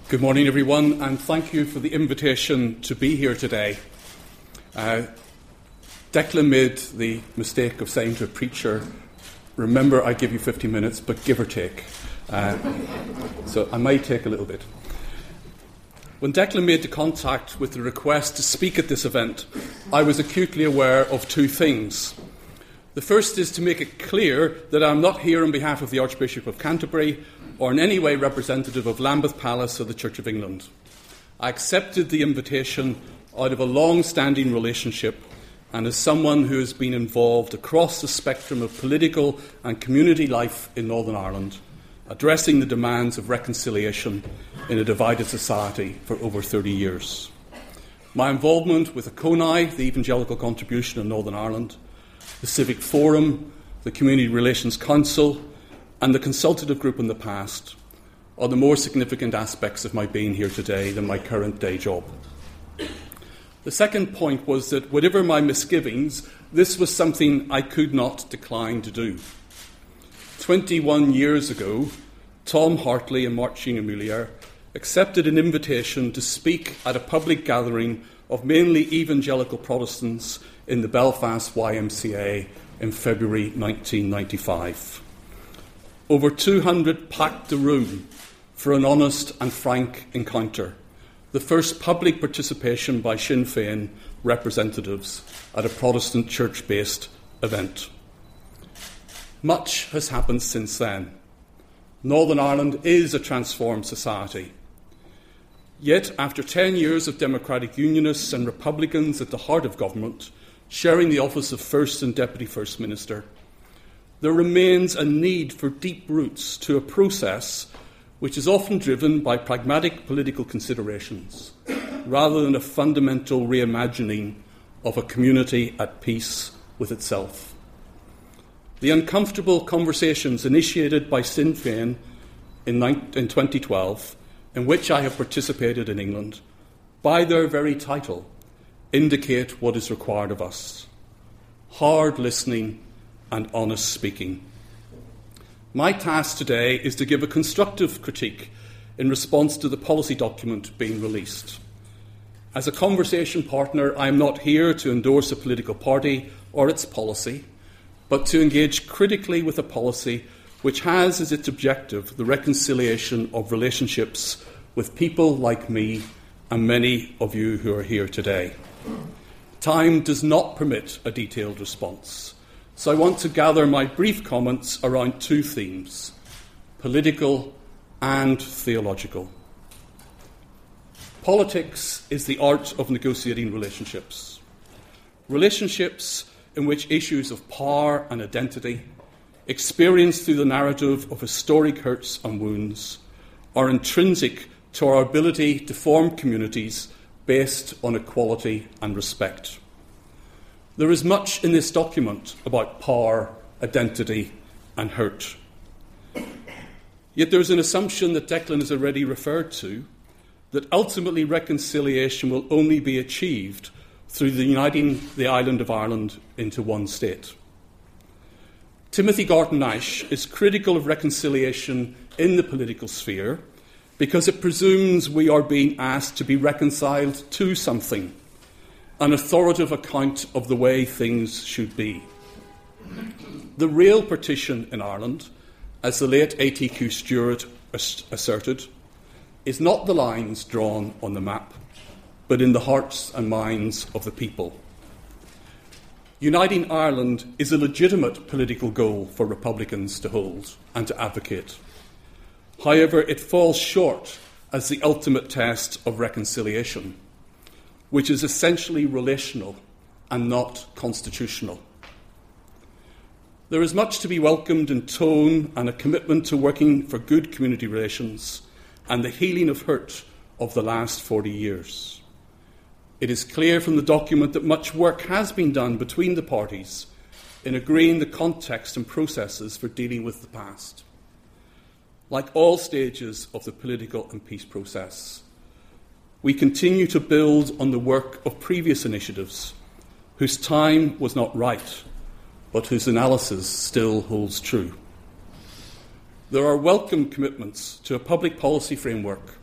Good morning, everyone, and thank you for the invitation to be here today. Declan made the mistake of saying to a preacher, remember I give you 50 minutes, but give or take. So I might take a little bit. When Declan made the contact with the request to speak at this event, I was acutely aware of two things. The first is to make it clear that I'm not here on behalf of the Archbishop of Canterbury or in any way representative of Lambeth Palace or the Church of England. I accepted the invitation out of a long-standing relationship and as someone who has been involved across the spectrum of political and community life in Northern Ireland, addressing the demands of reconciliation in a divided society for over 30 years. My involvement with the CONI, the Evangelical Contribution in Northern Ireland, the Civic Forum, the Community Relations Council, and the consultative group in the past are the more significant aspects of my being here today than my current day job. The second point was that whatever my misgivings, this was something I could not decline to do. 21 years ago, Tom Hartley and Marcin Amulier accepted an invitation to speak at a public gathering of mainly evangelical Protestants in the Belfast YMCA in February 1995. Over 200 packed the room for an honest and frank encounter, the first public participation by Sinn Féin representatives at a Protestant church-based event. Much has happened since then. Northern Ireland is a transformed society. Yet, after 10 years of Democratic Unionists and Republicans at the heart of government, sharing the office of First and Deputy First Minister, there remains a need for deep roots to a process which is often driven by pragmatic political considerations, rather than a fundamental reimagining of a community at peace with itself. The uncomfortable conversations initiated by Sinn Féin in 2012, in which I have participated in England, by their very title, indicate what is required of us: hard listening and honest speaking. My task today is to give a constructive critique in response to the policy document being released. As a conversation partner, I am not here to endorse a political party or its policy, but to engage critically with a policy which has as its objective the reconciliation of relationships with people like me and many of you who are here today. Time does not permit a detailed response, so I want to gather my brief comments around two themes: political and theological. Politics is the art of negotiating relationships. Relationships in which issues of power and identity, experienced through the narrative of historic hurts and wounds, are intrinsic to our ability to form communities based on equality and respect. There is much in this document about power, identity, and hurt. Yet there is an assumption that Declan has already referred to, that ultimately reconciliation will only be achieved through the uniting the island of Ireland into one state. Timothy Garton-Nash is critical of reconciliation in the political sphere because it presumes we are being asked to be reconciled to something, an authoritative account of the way things should be. The real partition in Ireland, as the late A.T.Q. Stewart asserted, is not the lines drawn on the map, but in the hearts and minds of the people. Uniting Ireland is a legitimate political goal for Republicans to hold and to advocate. However, it falls short as the ultimate test of reconciliation, which is essentially relational and not constitutional. There is much to be welcomed in tone and a commitment to working for good community relations and the healing of hurt of the last 40 years. It is clear from the document that much work has been done between the parties in agreeing the context and processes for dealing with the past. Like all stages of the political and peace process, we continue to build on the work of previous initiatives whose time was not right, but whose analysis still holds true. There are welcome commitments to a public policy framework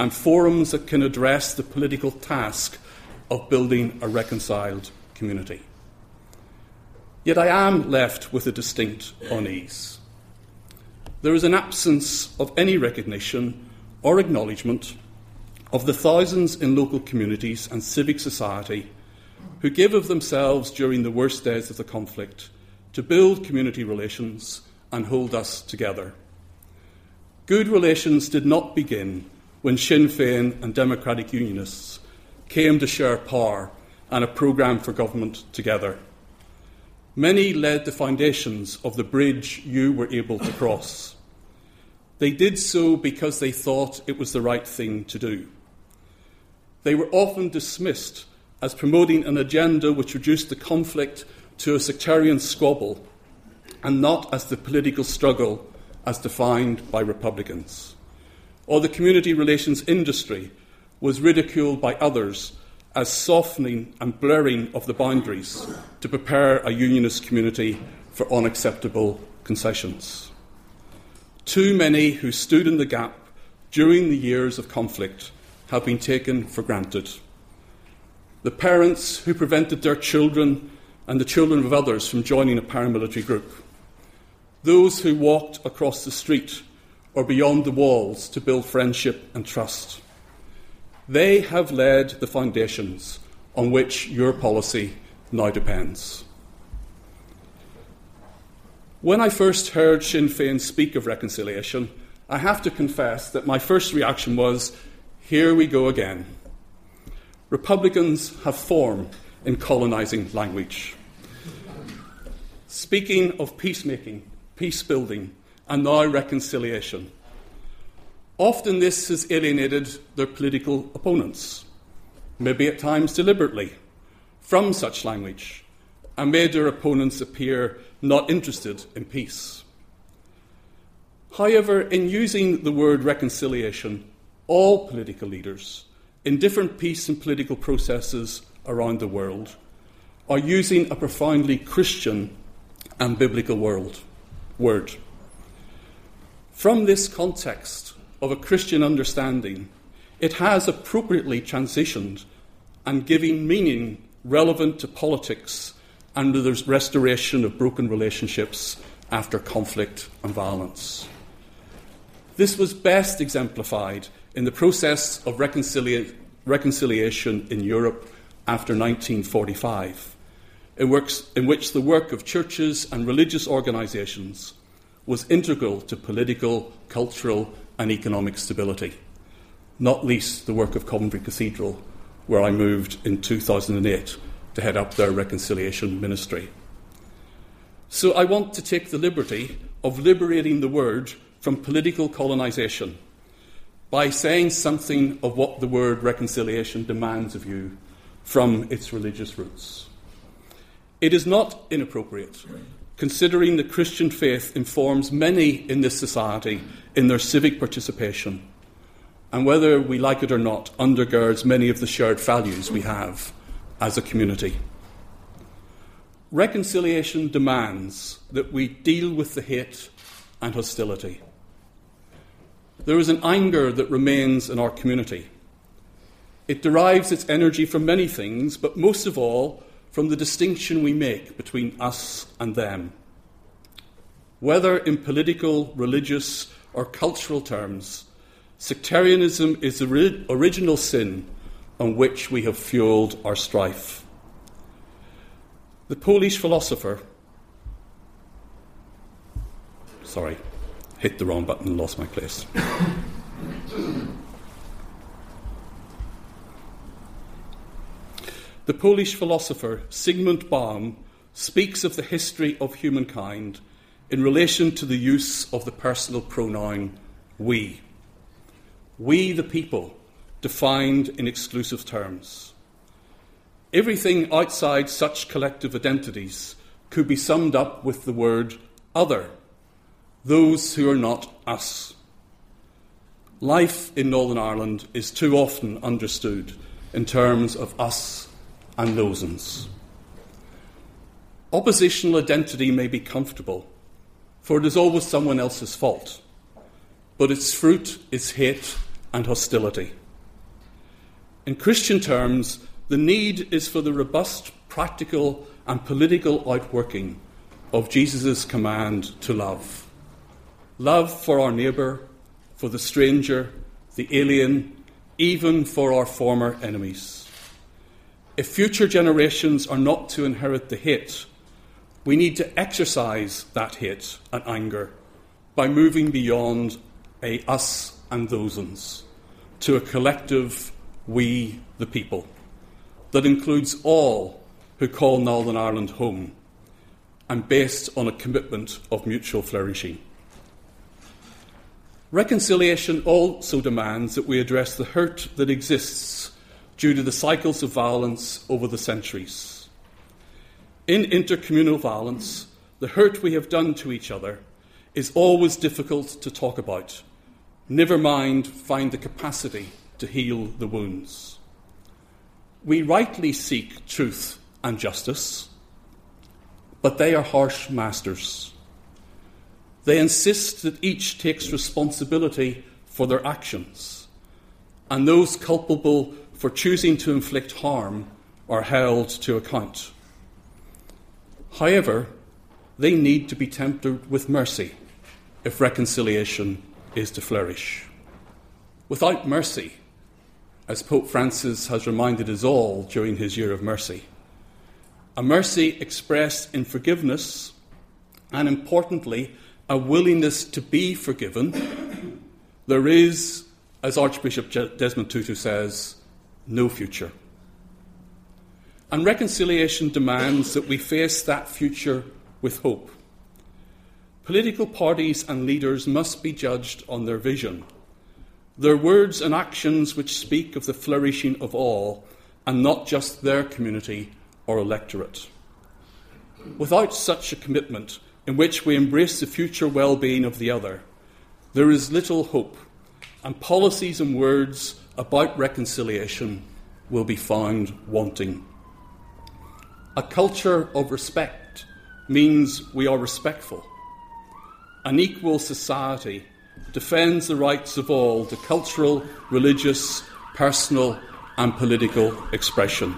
and forums that can address the political task of building a reconciled community. Yet I am left with a distinct unease. There is an absence of any recognition or acknowledgement of the thousands in local communities and civic society who give of themselves during the worst days of the conflict to build community relations and hold us together. Good relations did not begin when Sinn Féin and Democratic Unionists came to share power and a programme for government together. Many laid the foundations of the bridge you were able to cross. They did so because they thought it was the right thing to do. They were often dismissed as promoting an agenda which reduced the conflict to a sectarian squabble and not as the political struggle as defined by Republicans. Or the community relations industry was ridiculed by others as softening and blurring of the boundaries to prepare a unionist community for unacceptable concessions. Too many who stood in the gap during the years of conflict have been taken for granted. The parents who prevented their children and the children of others from joining a paramilitary group. Those who walked across the street or beyond the walls to build friendship and trust. They have laid the foundations on which your policy now depends. When I first heard Sinn Féin speak of reconciliation, I have to confess that my first reaction was, here we go again. Republicans have form in colonising language. Speaking of peacemaking, peace building, and now reconciliation. Often this has alienated their political opponents, maybe at times deliberately, from such language, and made their opponents appear not interested in peace. However, in using the word reconciliation, all political leaders in different peace and political processes around the world are using a profoundly Christian and biblical word. From this context of a Christian understanding, it has appropriately transitioned and giving meaning relevant to politics and to the restoration of broken relationships after conflict and violence. This was best exemplified in the process of reconciliation in Europe after 1945, in which the work of churches and religious organisations was integral to political, cultural and economic stability, not least the work of Coventry Cathedral, where I moved in 2008 to head up their reconciliation ministry. So I want to take the liberty of liberating the word from political colonisation by saying something of what the word reconciliation demands of you from its religious roots. It is not inappropriate, considering the Christian faith informs many in this society in their civic participation, and whether we like it or not, undergirds many of the shared values we have as a community. Reconciliation demands that we deal with the hate and hostility. There is an anger that remains in our community. It derives its energy from many things, but most of all from the distinction we make between us and them. Whether in political, religious or cultural terms, sectarianism is the original sin on which we have fuelled our strife. The Polish philosopher... Sorry, hit the wrong button and lost my place. The Polish philosopher Zygmunt Baum speaks of the history of humankind in relation to the use of the personal pronoun we. We, the people, defined in exclusive terms. Everything outside such collective identities could be summed up with the word other, those who are not us. Life in Northern Ireland is too often understood in terms of us and those. Oppositional identity may be comfortable, for it is always someone else's fault, but its fruit is hate and hostility. In Christian terms, the need is for the robust, practical and political outworking of Jesus' command to love. Love for our neighbour, for the stranger, the alien, even for our former enemies. If future generations are not to inherit the hate, we need to exercise that hate and anger by moving beyond a us and those to a collective we the people that includes all who call Northern Ireland home and based on a commitment of mutual flourishing. Reconciliation also demands that we address the hurt that exists due to the cycles of violence over the centuries. In intercommunal violence, the hurt we have done to each other is always difficult to talk about, never mind find the capacity to heal the wounds. We rightly seek truth and justice, but they are harsh masters. They insist that each takes responsibility for their actions, and those culpable for choosing to inflict harm are held to account. However, they need to be tempered with mercy if reconciliation is to flourish. Without mercy, as Pope Francis has reminded us all during his Year of Mercy, a mercy expressed in forgiveness and, importantly, a willingness to be forgiven, there is, as Archbishop Desmond Tutu says, no future. And reconciliation demands that we face that future with hope. Political parties and leaders must be judged on their vision, their words and actions which speak of the flourishing of all and not just their community or electorate. Without such a commitment in which we embrace the future well-being of the other, there is little hope, and policies and words about reconciliation will be found wanting. A culture of respect means we are respectful. An equal society defends the rights of all to cultural, religious, personal and political expression.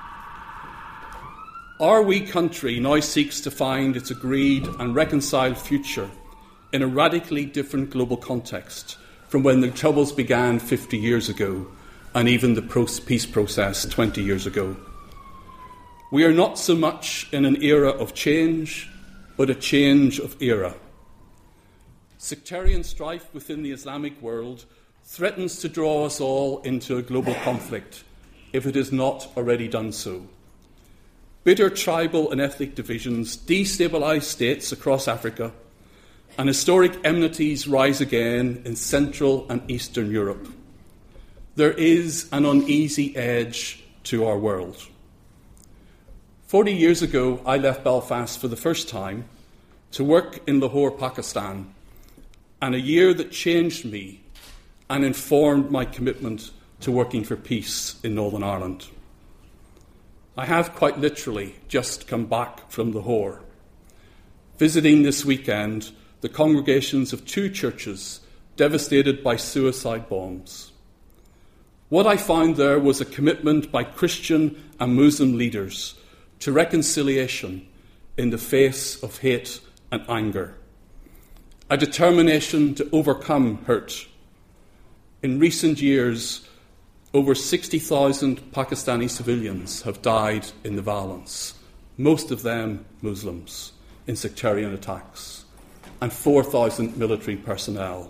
Our wee country now seeks to find its agreed and reconciled future in a radically different global context from when the Troubles began 50 years ago and even the peace process 20 years ago. We are not so much in an era of change, but a change of era. Sectarian strife within the Islamic world threatens to draw us all into a global conflict, if it has not already done so. Bitter tribal and ethnic divisions destabilise states across Africa, and historic enmities rise again in Central and Eastern Europe. There is an uneasy edge to our world. 40 years ago, I left Belfast for the first time to work in Lahore, Pakistan, and a year that changed me and informed my commitment to working for peace in Northern Ireland. I have quite literally just come back from Lahore, visiting this weekend the congregations of 2 churches devastated by suicide bombs. What I found there was a commitment by Christian and Muslim leaders to reconciliation in the face of hate and anger, a determination to overcome hurt. In recent years, over 60,000 Pakistani civilians have died in the violence, most of them Muslims, in sectarian attacks, and 4,000 military personnel.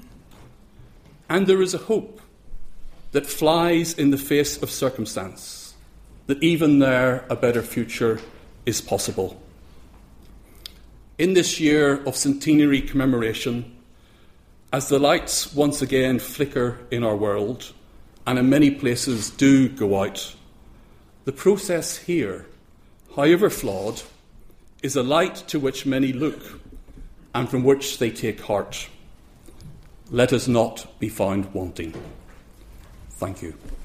And there is a hope that flies in the face of circumstance, that even there a better future is possible. In this year of centenary commemoration, as the lights once again flicker in our world, and in many places do go out, the process here, however flawed, is a light to which many look and from which they take heart. Let us not be found wanting. Thank you.